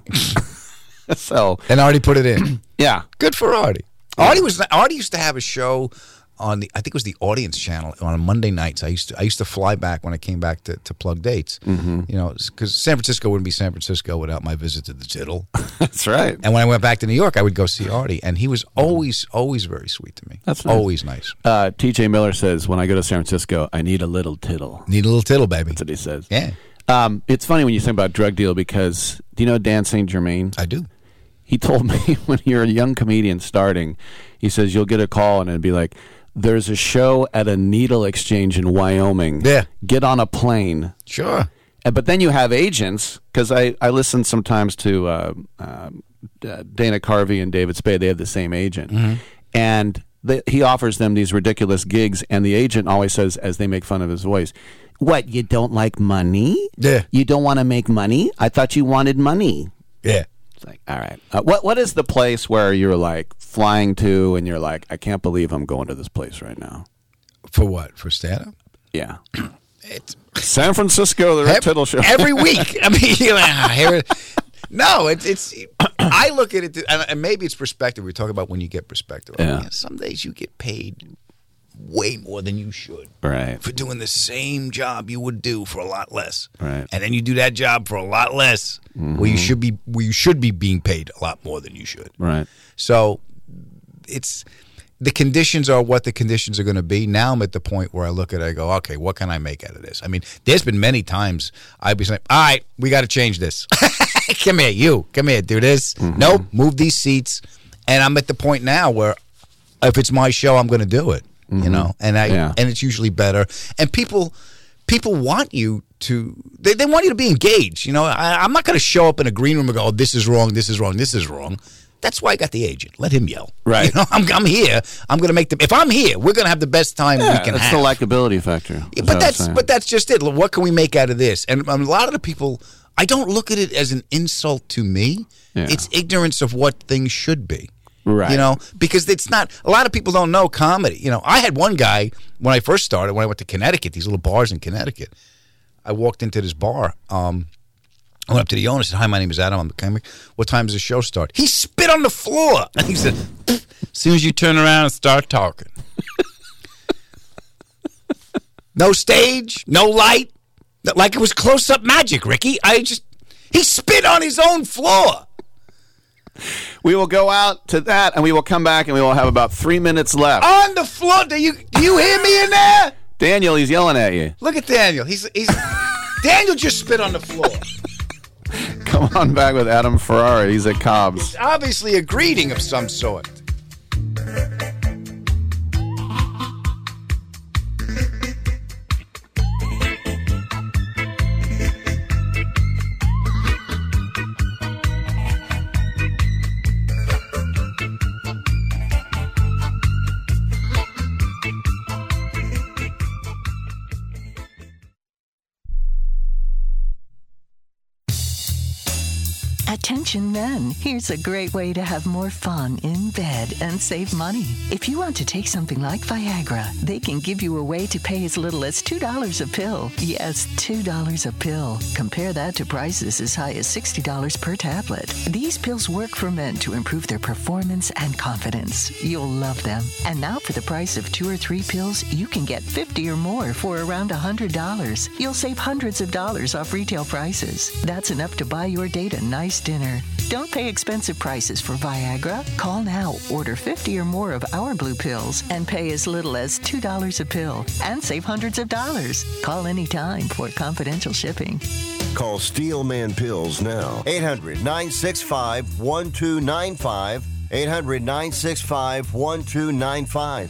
And Artie put it in. Yeah. Good for Artie. Artie used to have a show on I think it was the Audience channel on Monday nights. I used to fly back when I came back to plug dates. Because San Francisco wouldn't be San Francisco without my visit to the Tittle. That's right. And when I went back to New York, I would go see Artie, and he was always very sweet to me. That's nice. Always nice. T.J. Miller says, when I go to San Francisco, I need a little tittle. Need a little tittle, baby. That's what he says. Yeah. It's funny when you think about drug deal because do you know Dan St. Germain? I do. He told me when you're a young comedian starting, he says you'll get a call and it'd be like, there's a show at a needle exchange in Wyoming. Yeah. Get on a plane. Sure. But then you have agents, because I listen sometimes to Dana Carvey and David Spade. They have the same agent. And he offers them these ridiculous gigs, and the agent always says, as they make fun of his voice, what, you don't like money? Yeah. You don't want to make money? I thought you wanted money. Yeah. It's like, all right. What is the place where you're like flying to and you're like, I can't believe I'm going to this place right now? For what? For stand-up? Yeah. It's San Francisco, the Rick Tittle Show. Every week. I mean, no, it's. I look at it, and maybe it's perspective. We talk about when you get perspective. Yeah. I mean, some days you get paid way more than you should. Right. For doing the same job you would do for a lot less. Right. And then you do that job for a lot less, where you should be being paid a lot more than you should. Right. So it's the conditions are what the conditions are going to be. Now I'm at the point where I look at it, I go, okay, what can I make out of this? I mean, there's been many times I'd be saying, all right, we got to change this. Come here, do this. Nope, move these seats. And I'm at the point now where if it's my show, I'm going to do it. And and it's usually better. And people want you to they want you to be engaged. I'm not going to show up in a green room and go, oh, this is wrong, this is wrong, this is wrong. That's why I got the agent. Let him yell. Right. I'm here. I'm going to make if I'm here, we're going to have the best time we can have. That's the likability factor. But that's just it. What can we make out of this? And a lot of the people, I don't look at it as an insult to me. Yeah. It's ignorance of what things should be. Right. Because it's not, a lot of people don't know comedy. I had one guy, when I first started, when I went to Connecticut, these little bars in Connecticut, I walked into this bar. I went up to the owner and said, hi, my name is Adam. I'm the comic. What time does the show start? He spit on the floor. And he said, as soon as you turn around and start talking. No stage, no light. Like it was close-up magic, Ricky. He spit on his own floor. We will go out to that, and we will come back, and we will have about 3 minutes left. On the floor. Do you hear me in there? Daniel, he's yelling at you. Look at Daniel. He's Daniel just spit on the floor. Come on back with Adam Ferrara. He's at Cobb's. It's obviously a greeting of some sort. Attention men, here's a great way to have more fun in bed and save money. If you want to take something like Viagra, they can give you a way to pay as little as $2 a pill. Yes, $2 a pill. Compare that to prices as high as $60 per tablet. These pills work for men to improve their performance and confidence. You'll love them. And now for the price of 2 or 3 pills, you can get 50 or more for around $100. You'll save hundreds of dollars off retail prices. That's enough to buy your date a nice dinner. Don't pay expensive prices for Viagra. Call now, order 50 or more of our blue pills, and pay as little as $2 a pill and save hundreds of dollars. Call anytime for confidential shipping. Call Steelman Pills now. 800-965-1295. 800-965-1295.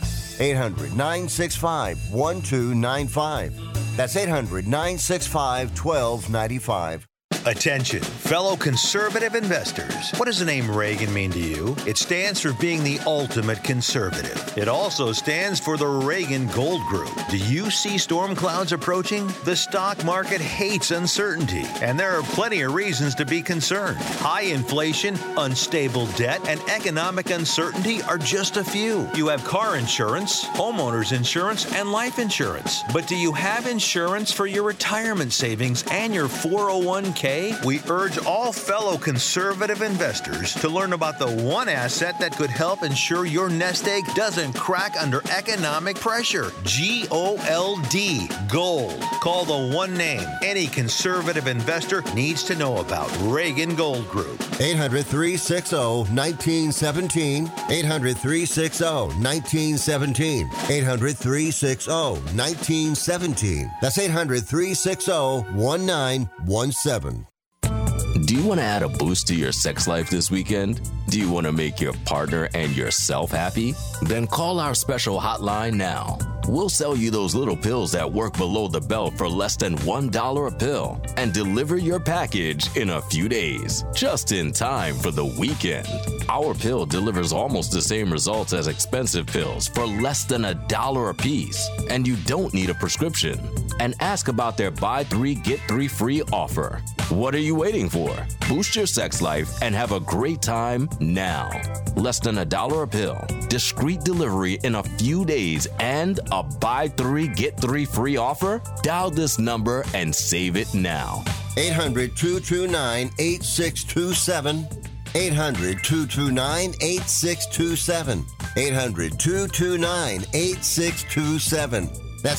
800-965-1295. That's 800-965-1295. Attention, fellow conservative investors. What does the name Reagan mean to you? It stands for being the ultimate conservative. It also stands for the Reagan Gold Group. Do you see storm clouds approaching? The stock market hates uncertainty, and there are plenty of reasons to be concerned. High inflation, unstable debt, and economic uncertainty are just a few. You have car insurance, homeowners insurance, and life insurance. But do you have insurance for your retirement savings and your 401k? We urge all fellow conservative investors to learn about the one asset that could help ensure your nest egg doesn't crack under economic pressure. GOLD. Gold. Call the one name any conservative investor needs to know about. Reagan Gold Group. 800-360-1917. 800-360-1917. 800-360-1917. That's 800-360-1917. Do you want to add a boost to your sex life this weekend? Do you want to make your partner and yourself happy? Then call our special hotline now. We'll sell you those little pills that work below the belt for less than $1 a pill and deliver your package in a few days, just in time for the weekend. Our pill delivers almost the same results as expensive pills for less than $1 a piece, and you don't need a prescription. And ask about their buy 3, get 3 free offer. What are you waiting for? Boost your sex life and have a great time now. Less than $1 a pill, discreet delivery in a few days, and a buy 3, get 3 free offer? Dial this number and save it now. 800-229-8627. 800-229-8627. 800-229-8627. That's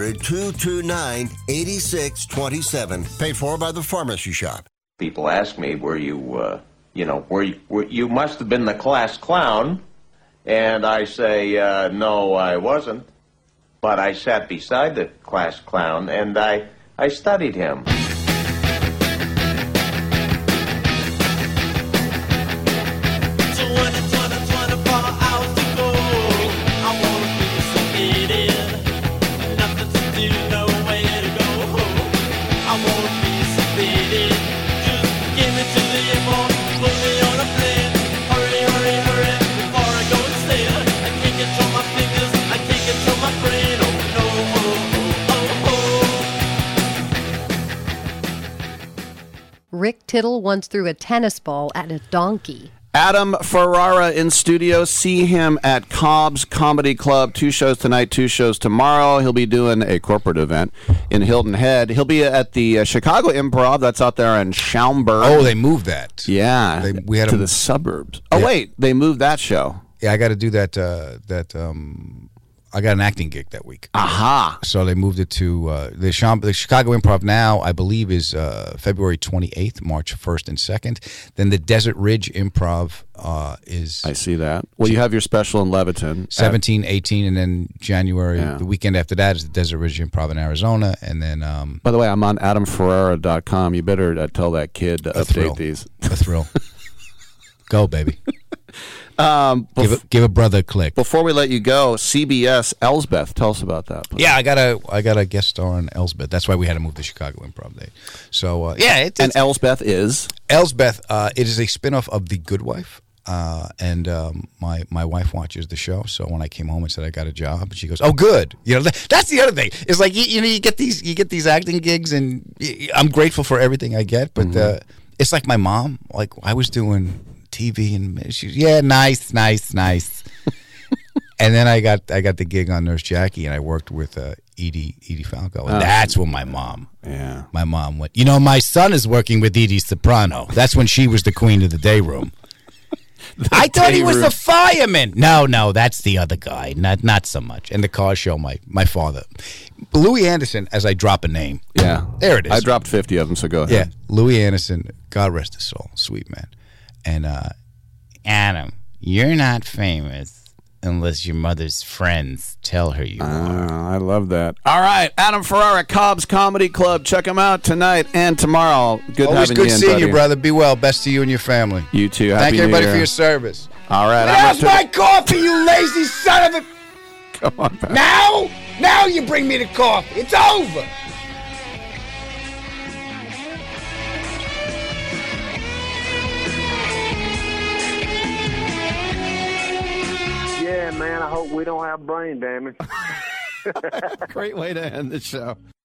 800-229-8627. Paid for by the Pharmacy Shop. People ask me, were you must have been the class clown. And I say, no, I wasn't. But I sat beside the class clown, and I studied him. Rick Tittle once threw a tennis ball at a donkey. Adam Ferrara in studio. See him at Cobb's Comedy Club. 2 shows tonight, 2 shows tomorrow. He'll be doing a corporate event in Hilton Head. He'll be at the Chicago Improv. That's out there in Schaumburg. Oh, they moved that. Yeah, we had to the suburbs. Oh, yeah. Wait, they moved that show. Yeah, I got to do that. I got an acting gig that week. Aha! So they moved it to the Chicago Improv now, I believe, is February 28th, March 1st and 2nd. Then the Desert Ridge Improv is... I see that. Well, you have your special in Leviton. 17, 18, and then January, the weekend after that is the Desert Ridge Improv in Arizona. And then... By the way, I'm on AdamFerrara.com. You better tell that kid to update these. A thrill. Go, baby. Give a brother a click. Before we let you go, CBS Elsbeth, tell us about that, please. Yeah, I got a guest star on Elsbeth. That's why we had to move to Chicago Improv Day. So and Elsbeth is Elsbeth. It is a spinoff of The Good Wife. And my wife watches the show. So when I came home and said I got a job, and she goes, "Oh, good." You know, that's the other thing. It's like you get these acting gigs, and I'm grateful for everything I get, but. It's like my mom. Like I was doing TV and she was, nice. And then I got the gig on Nurse Jackie, and I worked with Edie Falco, and that's when my mom went. You know, my son is working with Edie Soprano. That's when she was the queen of the day room. I thought he was the fireman. No, that's the other guy. Not so much. And the car show, my father, Louis Anderson. As I drop a name, there it is. I dropped 50 of them, so go ahead. Yeah, Louis Anderson, God rest his soul, sweet man. And Adam, you're not famous unless your mother's friends tell her you are. I love that. All right, Adam Ferrara, Cobb's Comedy Club. Check him out tonight and tomorrow. Good Always having good you in, seeing buddy. you, brother. Be well. Best to you and your family. You too. Thank Happy everybody New for Year. your service. All right. Where's my coffee, you lazy son of a... Come on back. Now you bring me the coffee. It's over. Yeah, man, I hope we don't have brain damage. Great way to end the show.